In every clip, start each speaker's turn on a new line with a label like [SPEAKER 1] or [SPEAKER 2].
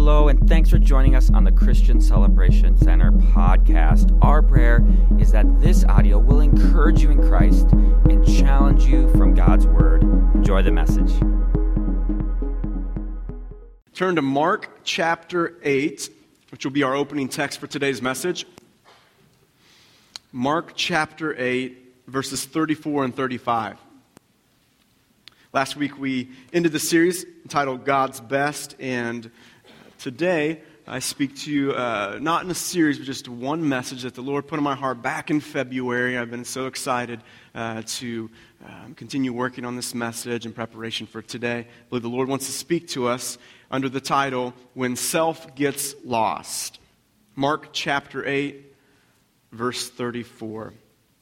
[SPEAKER 1] Hello, and thanks for joining us on the Christian Celebration Center podcast. Our prayer is that this audio will encourage you in Christ and challenge you from God's Word. Enjoy the message.
[SPEAKER 2] Turn to Mark chapter 8, which will be our opening text for today's message. Mark chapter 8, verses 34 and 35. Last week we ended the series entitled God's Best, and today I speak to you not in a series, but just one message that the Lord put in my heart back in February. I've been so excited to continue working on this message in preparation for today. I believe the Lord wants to speak to us under the title, When Self Gets Lost. Mark chapter 8, verse 34.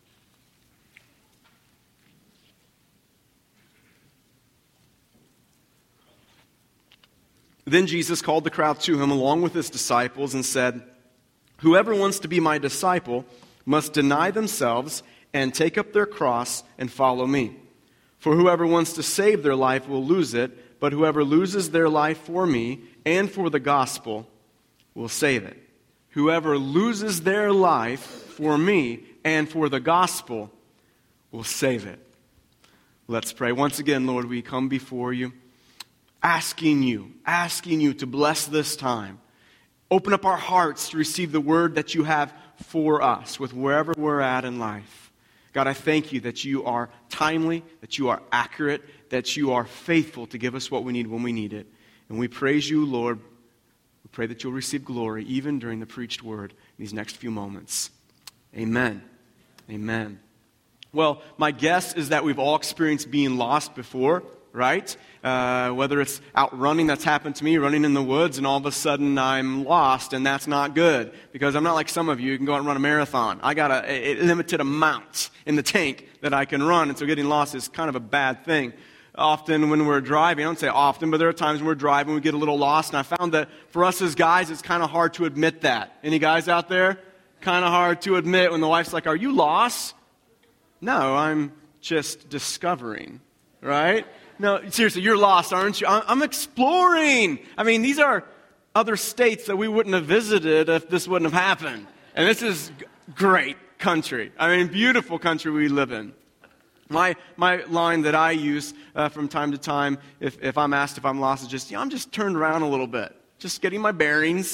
[SPEAKER 2] Then Jesus called the crowd to him along with his disciples and said, "Whoever wants to be my disciple must deny themselves and take up their cross and follow me. For whoever wants to save their life will lose it, but whoever loses their life for me and for the gospel will save it. Whoever loses their life for me and for the gospel will save it." Let's pray. Once again, Lord, we come before you, asking you to bless this time. Open up our hearts to receive the word that you have for us with wherever we're at in life. God, I thank you that you are timely, that you are accurate, that you are faithful to give us what we need when we need it. And we praise you, Lord. We pray that you'll receive glory even during the preached word in these next few moments. Amen. Amen. Well, my guess is that we've all experienced being lost before, right? Whether it's out running, that's happened to me, running in the woods, and all of a sudden I'm lost, and that's not good. Because I'm not like some of you, you can go out and run a marathon. I got a limited amount in the tank that I can run, and so getting lost is kind of a bad thing. Often when we're driving, I don't say often, but there are times when we're driving, we get a little lost, and I found that for us as guys, it's kind of hard to admit that. Any guys out there? Kind of hard to admit when the wife's like, "Are you lost?" No, I'm just discovering, right? No, seriously, you're lost, aren't you? I'm exploring. I mean, these are other states that we wouldn't have visited if this wouldn't have happened. And this is great country. I mean, beautiful country we live in. My line that I use from time to time, if I'm asked if I'm lost, is just, I'm just turned around a little bit. Just getting my bearings,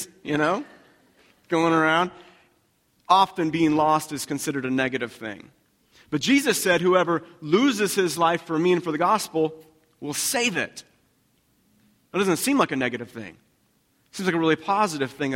[SPEAKER 2] going around. Often being lost is considered a negative thing. But Jesus said, whoever loses his life for me and for the gospel will save it. That doesn't seem like a negative thing. It seems like a really positive thing,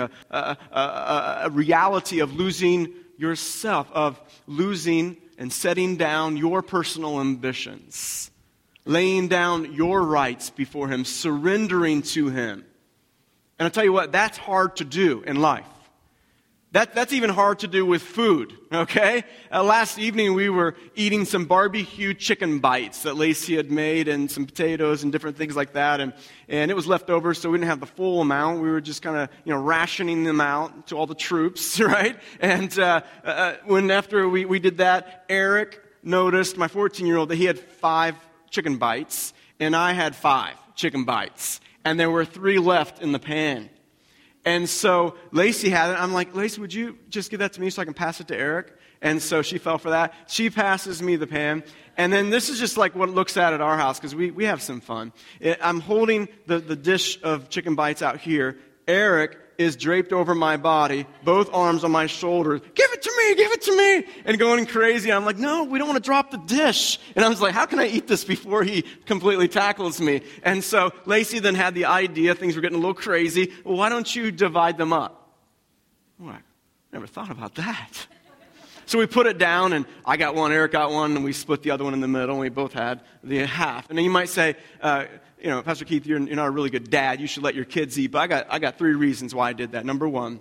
[SPEAKER 2] a reality of losing yourself, of losing and setting down your personal ambitions, laying down your rights before him, surrendering to him. And I'll tell you what, that's hard to do in life. That's even hard to do with food, okay? Last evening we were eating some barbecue chicken bites that Lacey had made and some potatoes and different things like that. And it was left over, so we didn't have the full amount. We were just kind of, rationing them out to all the troops, right? And when after we did that, Eric noticed, my 14-year-old, that he had 5 chicken bites, and I had 5 chicken bites. And there were 3 left in the pan. And so Lacey had it. I'm like, "Lacey, would you just give that to me so I can pass it to Eric?" And so she fell for that. She passes me the pan. And then this is just like what it looks at our house, because we have some fun. I'm holding the dish of chicken bites out here. Eric is draped over my body, both arms on my shoulders. Give it to me, and going crazy. I'm like, "No, we don't want to drop the dish." And I was like, how can I eat this before he completely tackles me? And so Lacey then had the idea, things were getting a little crazy. "Well, why don't you divide them up?" Well, I never thought about that. So we put it down, and I got one, Eric got one, and we split the other one in the middle, and we both had the half. And then you might say, Pastor Keith, you're not a really good dad. You should let your kids eat. But I got 3 reasons why I did that. Number one,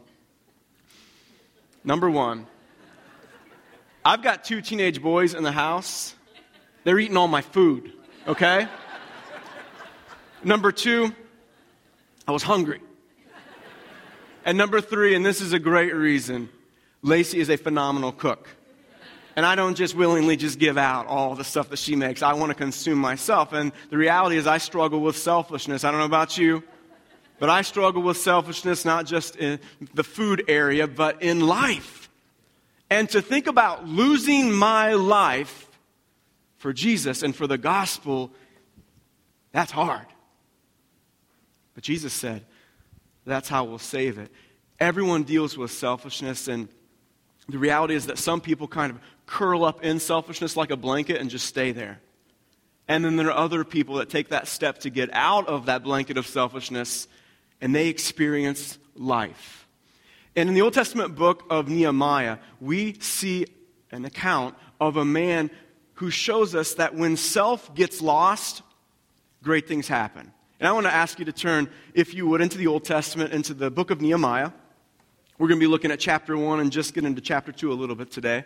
[SPEAKER 2] I've got 2 teenage boys in the house. They're eating all my food, okay? Number 2, I was hungry. And number 3, and this is a great reason, Lacey is a phenomenal cook. And I don't just willingly just give out all the stuff that she makes. I want to consume myself. And the reality is I struggle with selfishness. I don't know about you. But I struggle with selfishness not just in the food area, but in life. And to think about losing my life for Jesus and for the gospel, that's hard. But Jesus said, that's how we'll save it. Everyone deals with selfishness, and the reality is that some people kind of curl up in selfishness like a blanket and just stay there. And then there are other people that take that step to get out of that blanket of selfishness, and they experience life. And in the Old Testament book of Nehemiah, we see an account of a man who shows us that when self gets lost, great things happen. And I want to ask you to turn, if you would, into the Old Testament, into the book of Nehemiah. We're going to be looking at chapter 1 and just get into chapter 2 a little bit today.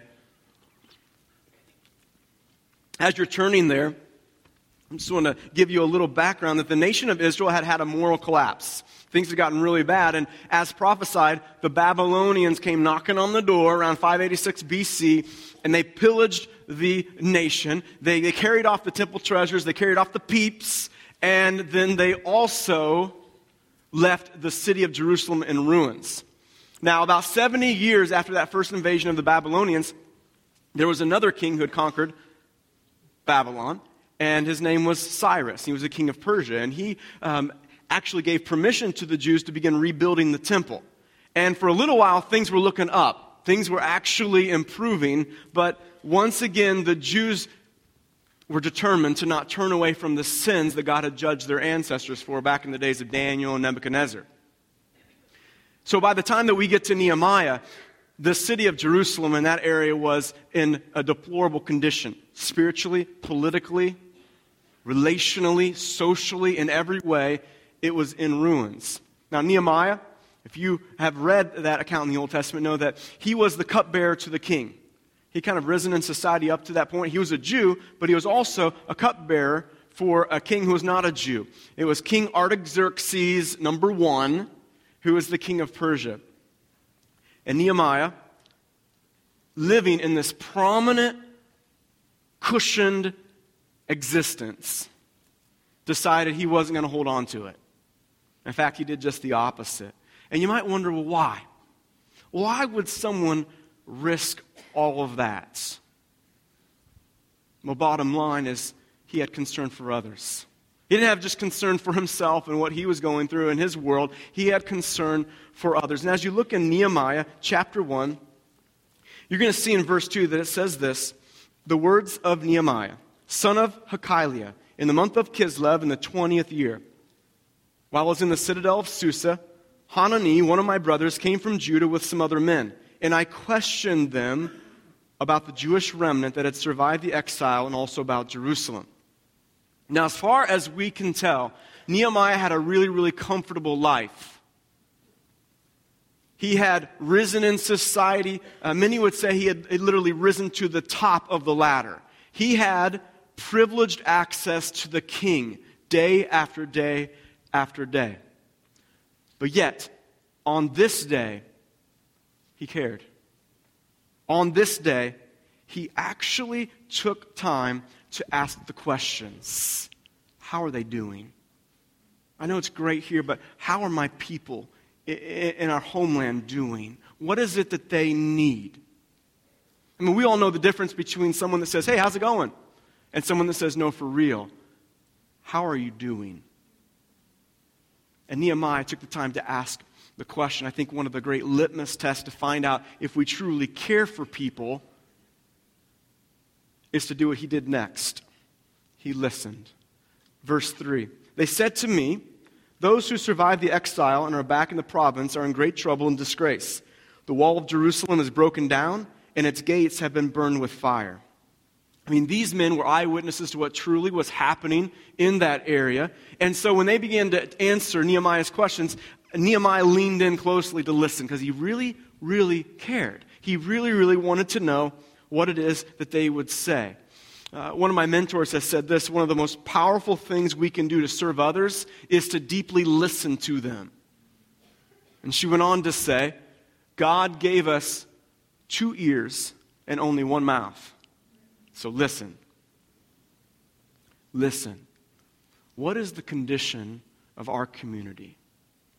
[SPEAKER 2] As you're turning there, I just want to give you a little background that the nation of Israel had had a moral collapse. Things had gotten really bad, and as prophesied, the Babylonians came knocking on the door around 586 BC, and they pillaged the nation. They carried off the temple treasures, they carried off the peeps, and then they also left the city of Jerusalem in ruins. Now, about 70 years after that first invasion of the Babylonians, there was another king who had conquered Babylon, and his name was Cyrus. He was the king of Persia, and he actually gave permission to the Jews to begin rebuilding the temple. And for a little while, things were looking up. Things were actually improving, but once again, the Jews were determined to not turn away from the sins that God had judged their ancestors for back in the days of Daniel and Nebuchadnezzar. So by the time that we get to Nehemiah, the city of Jerusalem in that area was in a deplorable condition, spiritually, politically, relationally, socially, in every way. It was in ruins. Now, Nehemiah, if you have read that account in the Old Testament, know that he was the cupbearer to the king. He kind of risen in society up to that point. He was a Jew, but he was also a cupbearer for a king who was not a Jew. It was King Artaxerxes I, who was the king of Persia. And Nehemiah, living in this prominent, cushioned existence, decided he wasn't going to hold on to it. In fact, he did just the opposite. And you might wonder, well, why? Why would someone risk all of that? Well, bottom line is he had concern for others. He didn't have just concern for himself and what he was going through in his world. He had concern for others. And as you look in Nehemiah chapter 1, you're going to see in verse 2 that it says this, the words of Nehemiah, son of Hakaliah, in the month of Kislev in the 20th year. While I was in the citadel of Susa, Hanani, one of my brothers, came from Judah with some other men. And I questioned them about the Jewish remnant that had survived the exile and also about Jerusalem. Now, as far as we can tell, Nehemiah had a really, really comfortable life. He had risen in society. Many would say he had literally risen to the top of the ladder. He had privileged access to the king day after day after day. But yet, on this day, he cared. On this day, he actually took time to ask the questions. How are they doing? I know it's great here, but how are my people in our homeland doing? What is it that they need? I mean, we all know the difference between someone that says, hey, how's it going? And someone that says, no, for real. How are you doing? And Nehemiah took the time to ask the question. I think one of the great litmus tests to find out if we truly care for people is to do what he did next. He listened. Verse 3, they said to me, those who survived the exile and are back in the province are in great trouble and disgrace. The wall of Jerusalem is broken down, and its gates have been burned with fire. I mean, these men were eyewitnesses to what truly was happening in that area. And so when they began to answer Nehemiah's questions, Nehemiah leaned in closely to listen because he really, really cared. He really, really wanted to know what it is that they would say. One of my mentors has said this, one of the most powerful things we can do to serve others is to deeply listen to them. And she went on to say, God gave us 2 ears and only 1 mouth. So listen. Listen. What is the condition of our community?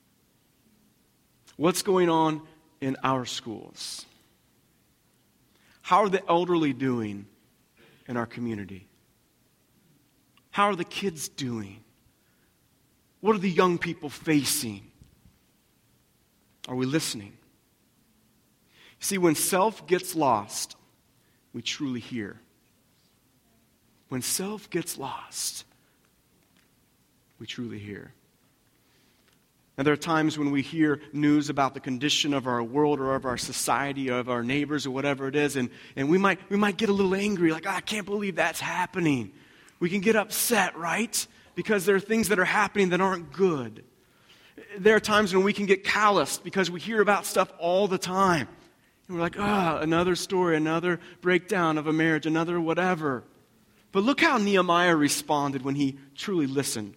[SPEAKER 2] What's going on in our schools? How are the elderly doing in our community? How are the kids doing? What are the young people facing? Are we listening? See, when self gets lost, we truly hear. When self gets lost, we truly hear. And there are times when we hear news about the condition of our world or of our society or of our neighbors or whatever it is, and we might get a little angry, like, I can't believe that's happening. We can get upset, right? Because there are things that are happening that aren't good. There are times when we can get calloused because we hear about stuff all the time. And we're like, another story, another breakdown of a marriage, another whatever. But look how Nehemiah responded when he truly listened.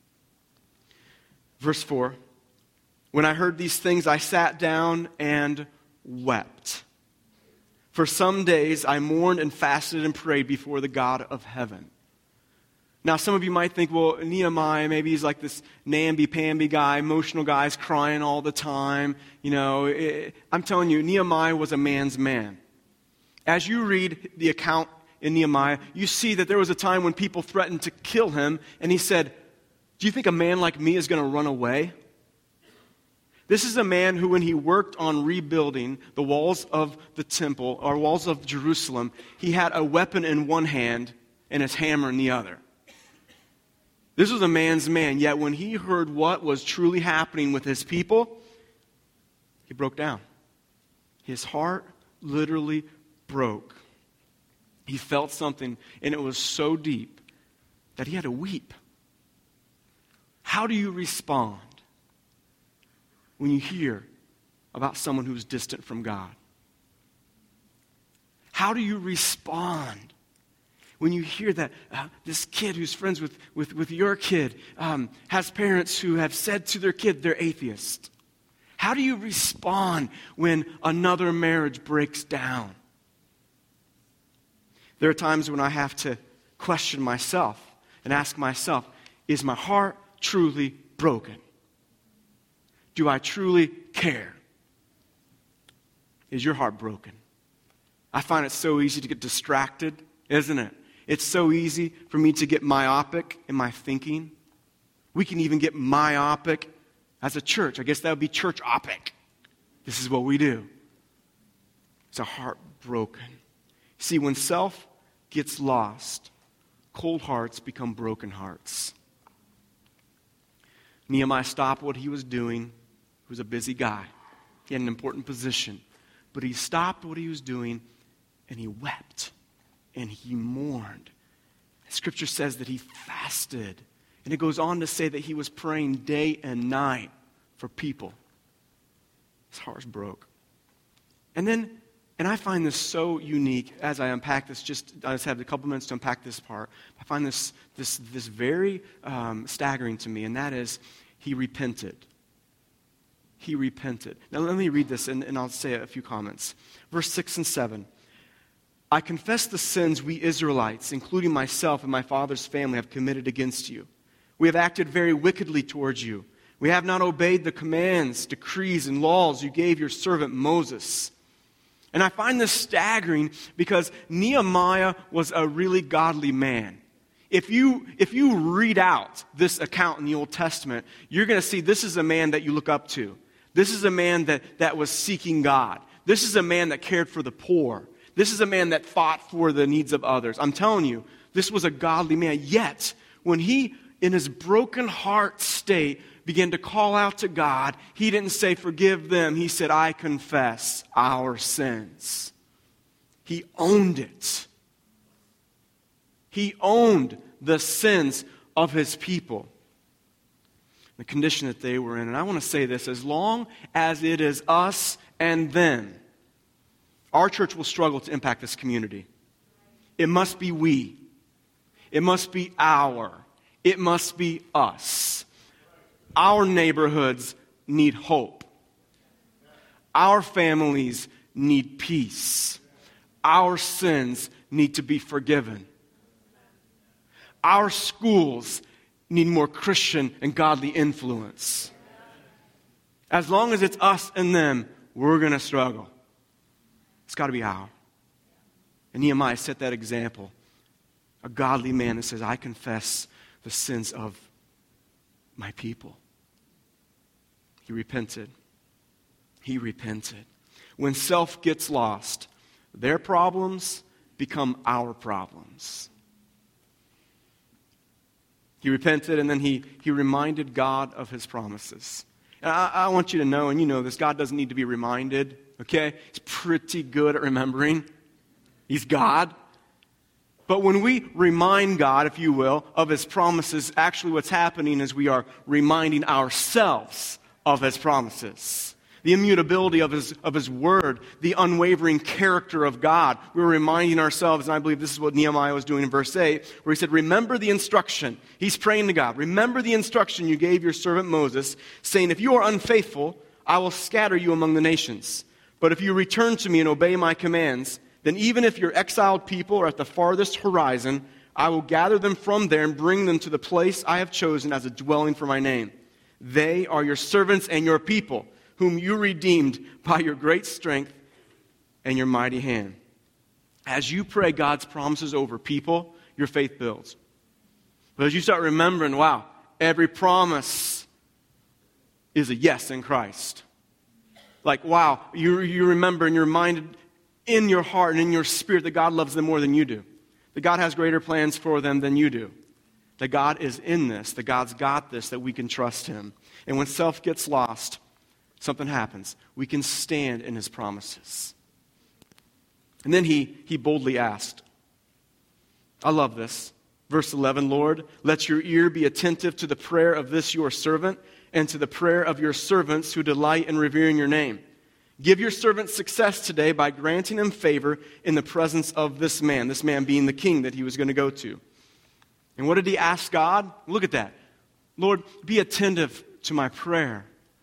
[SPEAKER 2] Verse 4, when I heard these things, I sat down and wept. For some days I mourned and fasted and prayed before the God of heaven. Now, some of you might think, well, Nehemiah, maybe he's like this namby-pamby guy, emotional guy, he's crying all the time. I'm telling you, Nehemiah was a man's man. As you read the account in Nehemiah, you see that there was a time when people threatened to kill him, and he said, do you think a man like me is going to run away? This is a man who, when he worked on rebuilding the walls of the temple, or walls of Jerusalem, he had a weapon in one hand and his hammer in the other. This was a man's man, yet when he heard what was truly happening with his people, he broke down. His heart literally broke. He felt something, and it was so deep that he had to weep. How do you respond when you hear about someone who's distant from God? How do you respond when you hear that this kid who's friends with your kid has parents who have said to their kid they're atheist? How do you respond when another marriage breaks down? There are times when I have to question myself and ask myself, is my heart truly broken? Do I truly care? Is your heart broken? I find it so easy to get distracted, isn't it? It's so easy for me to get myopic in my thinking. We can even get myopic as a church. I guess that would be church-opic. This is what we do. It's a heart broken. See, when self gets lost, cold hearts become broken hearts. Nehemiah stopped what he was doing. He was a busy guy. He had an important position. But he stopped what he was doing, and he wept, and he mourned. Scripture says that he fasted. And it goes on to say that he was praying day and night for people. His heart broke. And I find this so unique as I unpack this. I just have a couple minutes to unpack this part. I find this very staggering to me, and that is he repented. He repented. Now let me read this, and I'll say a few comments. Verse 6 and 7. I confess the sins we Israelites, including myself and my father's family, have committed against you. We have acted very wickedly towards you. We have not obeyed the commands, decrees, and laws you gave your servant Moses. And I find this staggering because Nehemiah was a really godly man. If you read out this account in the Old Testament, you're going to see this is a man that you look up to. This is a man that was seeking God. This is a man that cared for the poor. This is a man that fought for the needs of others. I'm telling you, this was a godly man. Yet, when he, in his broken heart state, began to call out to God, he didn't say, forgive them. He said, I confess our sins. He owned it. He owned the sins of his people, the condition that they were in. And I want to say this, as long as it is us and them, our church will struggle to impact this community. It must be we. It must be it must be us. Our neighborhoods need hope. Our families need peace. Our sins need to be forgiven. Our schools need more Christian and godly influence. As long as it's us and them, we're going to struggle. It's got to be our. And Nehemiah set that example. A godly man that says, I confess the sins of my people. He repented. He repented. When self gets lost, their problems become our problems. He repented, and then he reminded God of his promises. And I want you to know, and you know this, God doesn't need to be reminded, okay? He's pretty good at remembering. He's God. But when we remind God, if you will, of his promises, actually what's happening is we are reminding ourselves of his promises. The immutability of his word, the unwavering character of God. We're reminding ourselves, and I believe this is what Nehemiah was doing in verse 8, where he said, remember the instruction. He's praying to God. Remember the instruction you gave your servant Moses, saying, if you are unfaithful, I will scatter you among the nations. But if you return to me and obey my commands, then even if your exiled people are at the farthest horizon, I will gather them from there and bring them to the place I have chosen as a dwelling for my name. They are your servants and your people, whom you redeemed by your great strength and your mighty hand. As you pray God's promises over people, your faith builds. But as you start remembering, wow, every promise is a yes in Christ. Like, wow, you remember and you're reminded in your heart and in your spirit that God loves them more than you do. That God has greater plans for them than you do. That God is in this, that God's got this, that we can trust him. And when self gets lost, something happens. We can stand in his promises. And then he boldly asked. I love this. Verse 11, Lord, let your ear be attentive to the prayer of this your servant and to the prayer of your servants who delight in revering your name. Give your servant success today by granting him favor in the presence of this man being the king that he was going to go to. And what did he ask God? Look at that. Lord, be attentive to my prayer.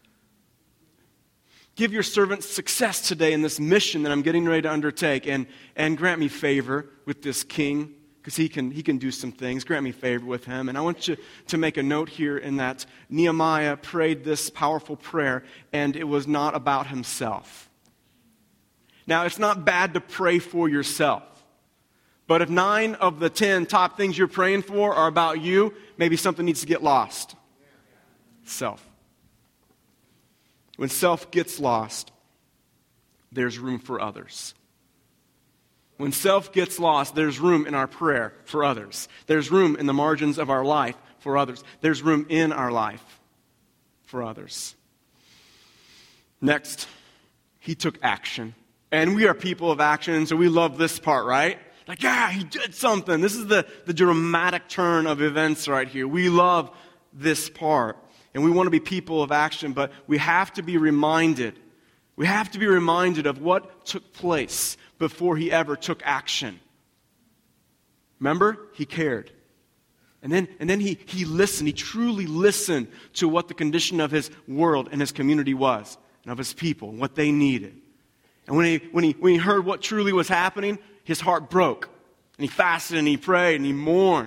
[SPEAKER 2] Give your servant success today in this mission that I'm getting ready to undertake, and grant me favor with this king, because he can do some things. Grant me favor with him. And I want you to make a note here in that Nehemiah prayed this powerful prayer, and it was not about himself. Now, it's not bad to pray for yourself. But if 9 of the 10 top things you're praying for are about you, maybe something needs to get lost. Self. When self gets lost, there's room for others. When self gets lost, there's room in our prayer for others. There's room in the margins of our life for others. There's room in our life for others. Next, he took action. And we are people of action, so we love this part, right? Like, yeah, he did something. This is the dramatic turn of events right here. We love this part. And we want to be people of action, but we have to be reminded. We have to be reminded of what took place before he ever took action. Remember? He cared. And then he listened. He truly listened to what the condition of his world and his community was, and of his people, and what they needed. And when he heard what truly was happening, his heart broke. And he fasted and he prayed and he mourned.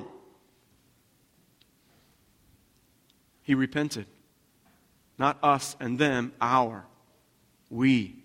[SPEAKER 2] He repented. Not us and them, we.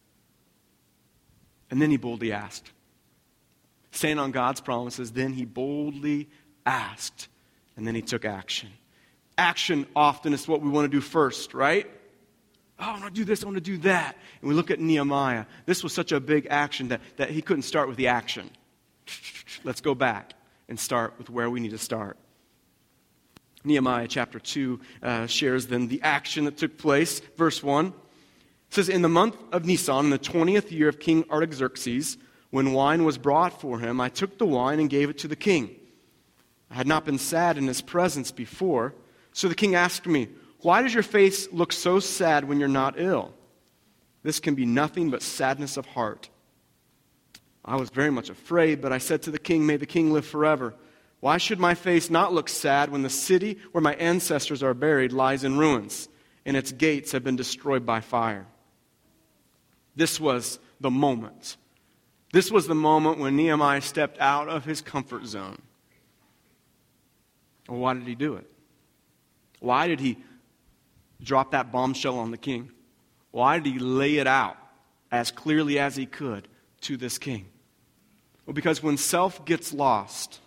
[SPEAKER 2] And then he boldly asked. Staying on God's promises, then he boldly asked. And then he took action. Action often is what we want to do first, right? Oh, I want to do this, I want to do that. And we look at Nehemiah. This was such a big action that he couldn't start with the action. Let's go back and start with where we need to start. Nehemiah chapter 2 shares then the action that took place. Verse 1 says, in the month of Nisan, in the 20th year of King Artaxerxes, when wine was brought for him, I took the wine and gave it to the king. I had not been sad in his presence before. So the king asked me, why does your face look so sad when you're not ill? This can be nothing but sadness of heart. I was very much afraid, but I said to the king, may the king live forever. Why should my face not look sad when the city where my ancestors are buried lies in ruins, and its gates have been destroyed by fire? This was the moment. This was the moment when Nehemiah stepped out of his comfort zone. Well, why did he do it? Why did he drop that bombshell on the king? Why did he lay it out as clearly as he could to this king? Well, because when self gets lost,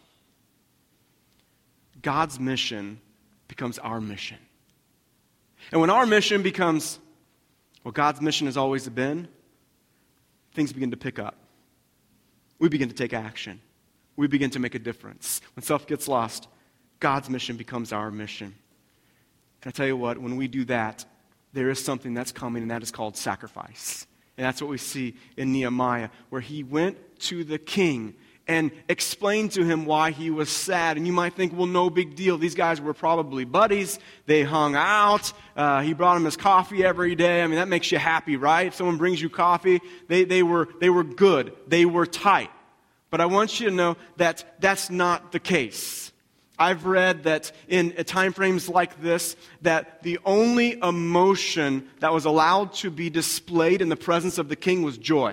[SPEAKER 2] God's mission becomes our mission. And when our mission becomes what God's mission has always been, things begin to pick up. We begin to take action. We begin to make a difference. When self gets lost, God's mission becomes our mission. And I tell you what, when we do that, there is something that's coming, and that is called sacrifice. And that's what we see in Nehemiah, where he went to the king and explained to him why he was sad. And you might think, well, no big deal. These guys were probably buddies. They hung out. He brought him his coffee every day. I mean, that makes you happy, right? If someone brings you coffee, they were good. They were tight. But I want you to know that that's not the case. I've read that in time frames like this, that the only emotion that was allowed to be displayed in the presence of the king was joy.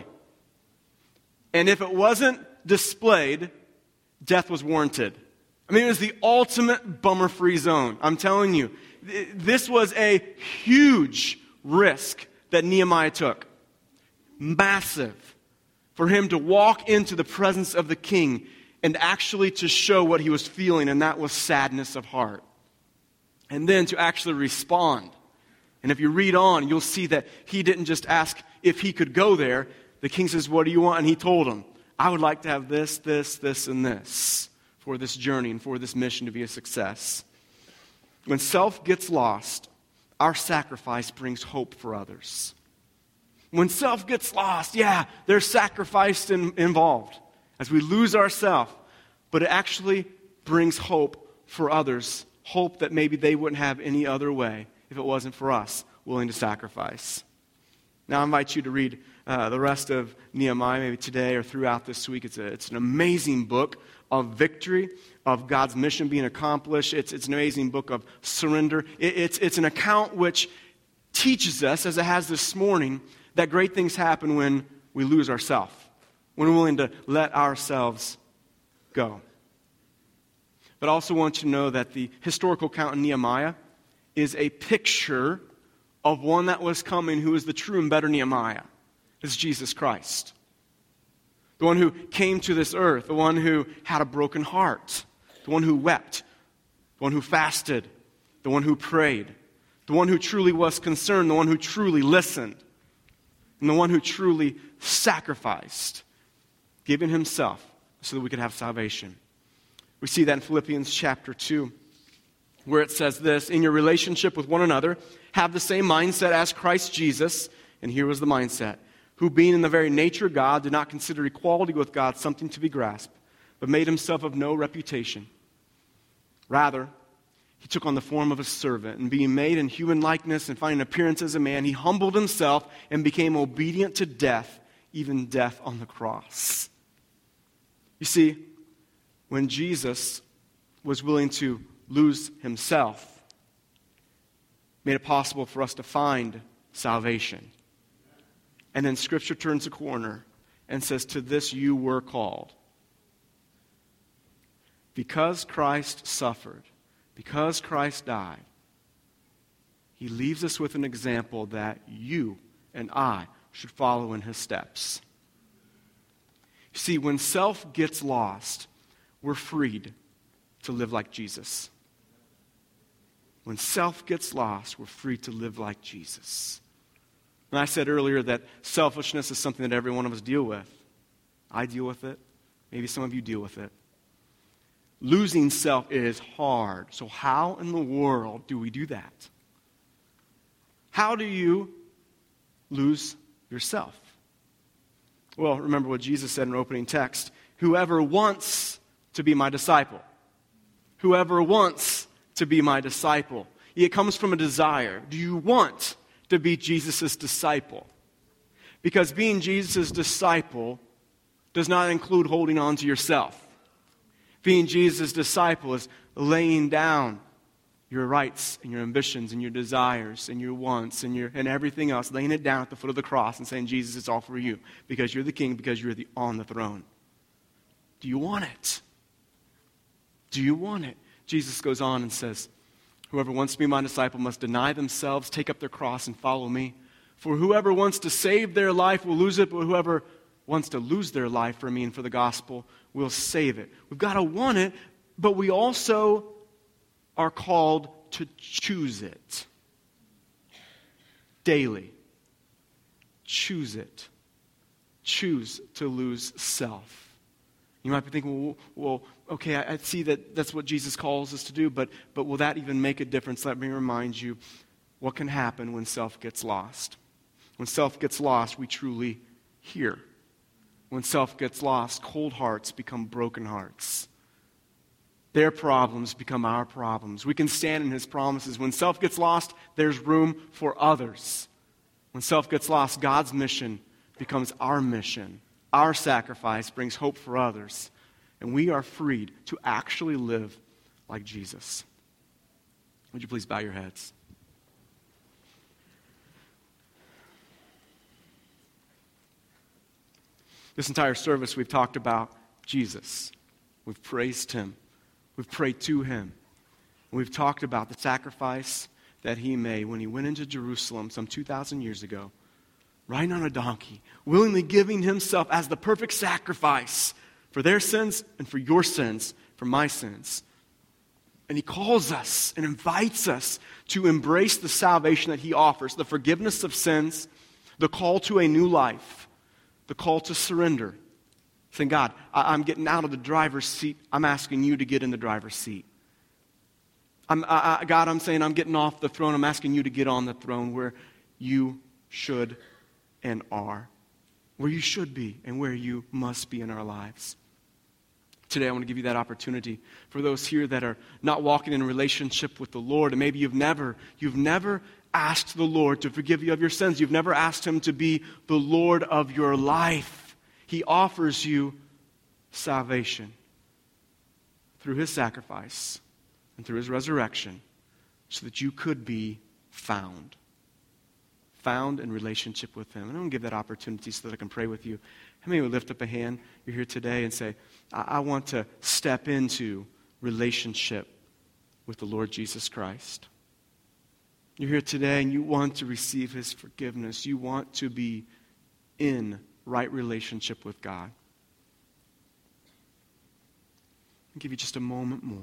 [SPEAKER 2] And if it wasn't displayed, death was warranted. I mean, it was the ultimate bummer-free zone. I'm telling you, this was a huge risk that Nehemiah took. Massive. For him to walk into the presence of the king and actually to show what he was feeling, and that was sadness of heart. And then to actually respond. And if you read on, you'll see that he didn't just ask if he could go there. The king says, what do you want? And he told him, I would like to have this, this, this, and this for this journey and for this mission to be a success. When self gets lost, our sacrifice brings hope for others. When self gets lost, yeah, there's sacrifice involved as we lose ourselves, but it actually brings hope for others, hope that maybe they wouldn't have any other way if it wasn't for us willing to sacrifice. Now I invite you to read the rest of Nehemiah, maybe today or throughout this week. It's an amazing book of victory, of God's mission being accomplished. It's an amazing book of surrender. It's an account which teaches us, as it has this morning, that great things happen when we lose ourselves, when we're willing to let ourselves go. But I also want you to know that the historical account in Nehemiah is a picture of one that was coming who is the true and better Nehemiah. It's Jesus Christ. The one who came to this earth, the one who had a broken heart, the one who wept, the one who fasted, the one who prayed, the one who truly was concerned, the one who truly listened, and the one who truly sacrificed, giving himself so that we could have salvation. We see that in Philippians chapter 2, where it says this, in your relationship with one another, have the same mindset as Christ Jesus, and here was the mindset, who being in the very nature of God, did not consider equality with God something to be grasped, but made himself of no reputation. Rather, he took on the form of a servant, and being made in human likeness and finding appearance as a man, he humbled himself and became obedient to death, even death on the cross. You see, when Jesus was willing to lose himself, made it possible for us to find salvation. And then Scripture turns a corner and says, to this you were called. Because Christ suffered, because Christ died, he leaves us with an example that you and I should follow in his steps. You see, when self gets lost, we're freed to live like Jesus. When self gets lost, we're free to live like Jesus. And I said earlier that selfishness is something that every one of us deal with. I deal with it. Maybe some of you deal with it. Losing self is hard. So how in the world do we do that? How do you lose yourself? Well, remember what Jesus said in our opening text. Whoever wants to be my disciple. Whoever wants to be my disciple. It comes from a desire. Do you want to be Jesus' disciple? Because being Jesus' disciple does not include holding on to yourself. Being Jesus' disciple is laying down your rights and your ambitions and your desires and your wants and everything else, laying it down at the foot of the cross and saying, Jesus, it's all for you because you're the king, because you're on the throne. Do you want it? Do you want it? Jesus goes on and says, Whoever wants to be my disciple must deny themselves, take up their cross, and follow me. For whoever wants to save their life will lose it, but whoever wants to lose their life for me and for the gospel will save it. We've got to want it, but we also are called to choose it daily. Choose it. Choose to lose self. You might be thinking, well, okay, I see that that's what Jesus calls us to do, but will that even make a difference? Let me remind you what can happen when self gets lost. When self gets lost, we truly hear. When self gets lost, cold hearts become broken hearts. Their problems become our problems. We can stand in His promises. When self gets lost, there's room for others. When self gets lost, God's mission becomes our mission. Our sacrifice brings hope for others. And we are freed to actually live like Jesus. Would you please bow your heads? This entire service we've talked about Jesus. We've praised Him. We've prayed to Him. We've talked about the sacrifice that He made when He went into Jerusalem some 2,000 years ago, riding on a donkey, willingly giving Himself as the perfect sacrifice for their sins and for your sins, for my sins. And He calls us and invites us to embrace the salvation that He offers, the forgiveness of sins, the call to a new life, the call to surrender. Saying, God, I'm getting out of the driver's seat. I'm asking you to get in the driver's seat. God, I'm saying I'm getting off the throne. I'm asking you to get on the throne where you should and are. Where you should be and where you must be in our lives. Today I want to give you that opportunity for those here that are not walking in a relationship with the Lord, and maybe you've never asked the Lord to forgive you of your sins. You've never asked Him to be the Lord of your life. He offers you salvation through His sacrifice and through His resurrection so that you could be found in relationship with Him. And I'm going to give that opportunity so that I can pray with you. How many would lift up a hand? You're here today and say, I want to step into relationship with the Lord Jesus Christ. You're here today and you want to receive His forgiveness. You want to be in right relationship with God. I'll give you just a moment more.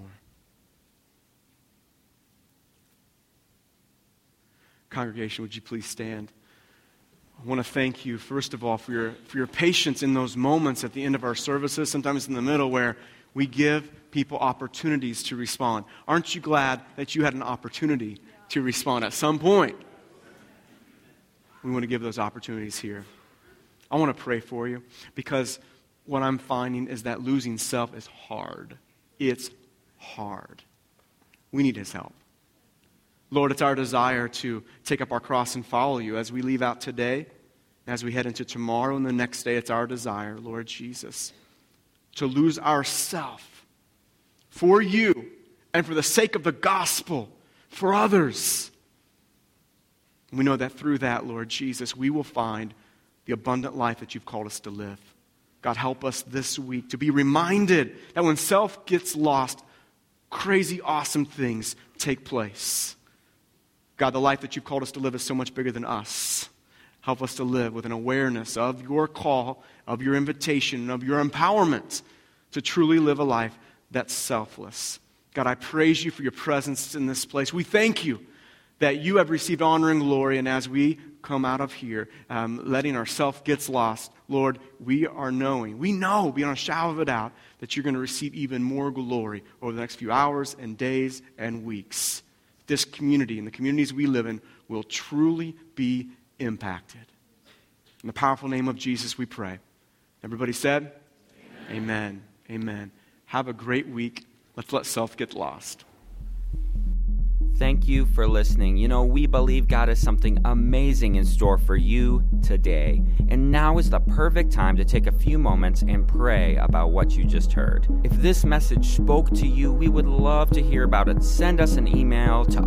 [SPEAKER 2] Congregation, would you please stand? I want to thank you, first of all, for your patience in those moments at the end of our services, sometimes in the middle, where we give people opportunities to respond. Aren't you glad that you had an opportunity to respond at some point? We want to give those opportunities here. I want to pray for you, because what I'm finding is that losing self is hard. It's hard. We need His help. Lord, it's our desire to take up our cross and follow you as we leave out today, as we head into tomorrow and the next day. It's our desire, Lord Jesus, to lose ourself for you and for the sake of the gospel, for others. We know that through that, Lord Jesus, we will find the abundant life that you've called us to live. God, help us this week to be reminded that when self gets lost, crazy, awesome things take place. God, the life that you've called us to live is so much bigger than us. Help us to live with an awareness of your call, of your invitation, of your empowerment to truly live a life that's selfless. God, I praise you for your presence in this place. We thank you that you have received honor and glory, and as we come out of here, letting ourself gets lost, Lord, we know beyond a shadow of a doubt that you're going to receive even more glory over the next few hours and days and weeks. This community and the communities we live in will truly be impacted. In the powerful name of Jesus we pray. Everybody said? Amen. Amen. Have a great week. Let's let self get lost.
[SPEAKER 1] Thank you for listening. We believe God has something amazing in store for you today. And now is the perfect time to take a few moments and pray about what you just heard. If this message spoke to you, we would love to hear about it. Send us an email to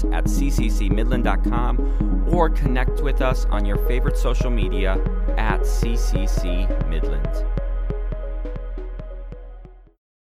[SPEAKER 1] office@cccmidland.com or connect with us on your favorite social media @CCC Midland.